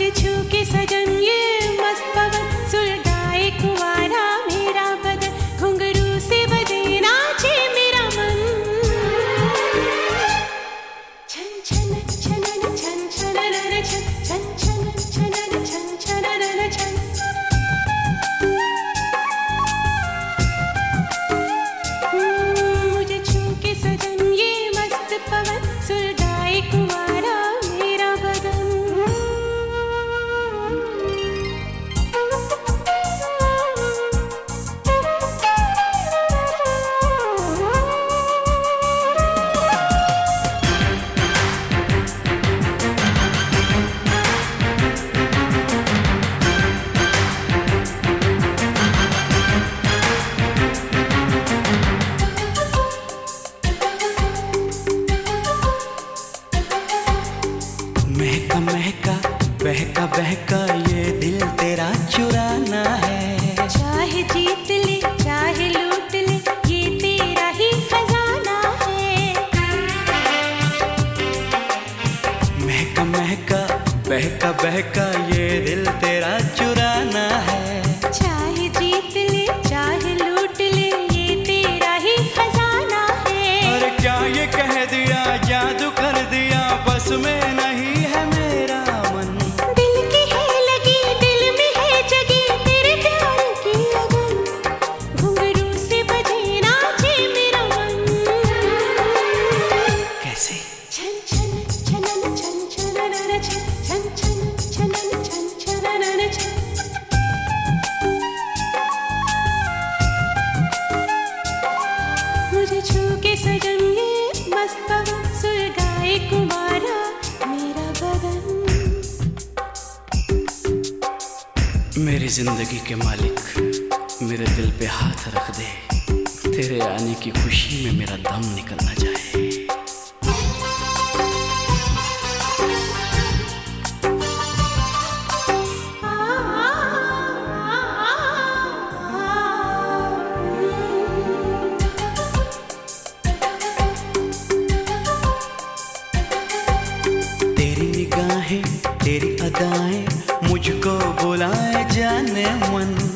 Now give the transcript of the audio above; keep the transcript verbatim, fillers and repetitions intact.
मुझे छू के सजन ये मस्त पवन सुलगाए कुंवारा मेरा बदन घुंघरू से बजे नाचे मेरा मन छन छन छनन छन छनन छन छन छन छनन छन छनन छन मुझे छू के सजन ये मस्त पवन सुलगाए कुंवारा मेरा बदन महका महका बहका बहका ये दिल तेरा चुराना है चाहे जीत ले चाहे लूट ले ये तेरा ही खजाना है महका महका बहका बहका ये दिल तेरा चुराना है चाहे जीत ले चाहे लूट ले ये तेरा ही खजाना है और क्या ये कह दिया जादू कर दिया बस में नहीं है मेरा मन दिल की है लगी दिल में है जगी तेरे प्यार की लगन घुंघरू से बजे नाचे मेरा मन कैसे छन छन छनन छन छनन छन छन छन छनन छन छनन छन मुझे छू के सजन ये मस्त पवन सुलगाए कुंवारा मेरा बदन मेरी जिंदगी के मालिक मेरे दिल पे हाथ रख दे तेरे आने की खुशी में मेरा दम निकल ना जाए तेरी निगाहें तेरी अदाएं मुझको बुलाए जाने मन